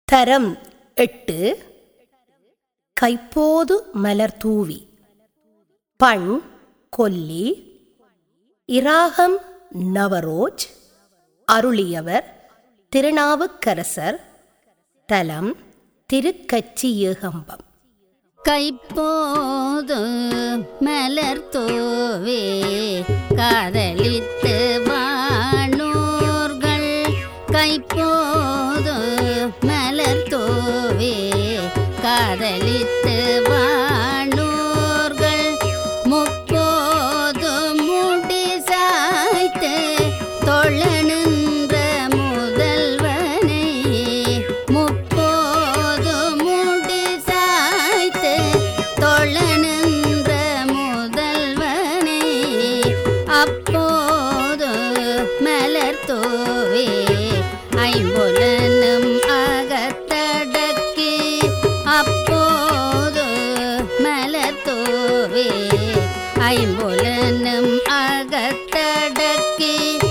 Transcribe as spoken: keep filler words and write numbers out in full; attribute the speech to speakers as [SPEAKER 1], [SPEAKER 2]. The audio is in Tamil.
[SPEAKER 1] தரம் எட்டு. கைப்போது மலர் தூவி. பண் கொல்லி. இராகம் நவரோஜ். அருளியவர் திருநாவுக்கரசர். தலம் திருக்கச்சியேகம்பம்.
[SPEAKER 2] கைப்போது மலர் தூவி காதலித்து வானோர்கள். கைப்போது மலர் தூவி காதலித்து வானோர்கள். முப்போது முடி சாய்த்து தொழ நின்ற முதல்வனை. முப்போது முடி சாய்த்து தொழ நின்ற முதல்வனை. அப்போது மலர் தூவி ஐம்புலனும் அகத்தடக்கி. அப்போது மலர் தூவி ஐம்புலனும் அகத்தடக்கி.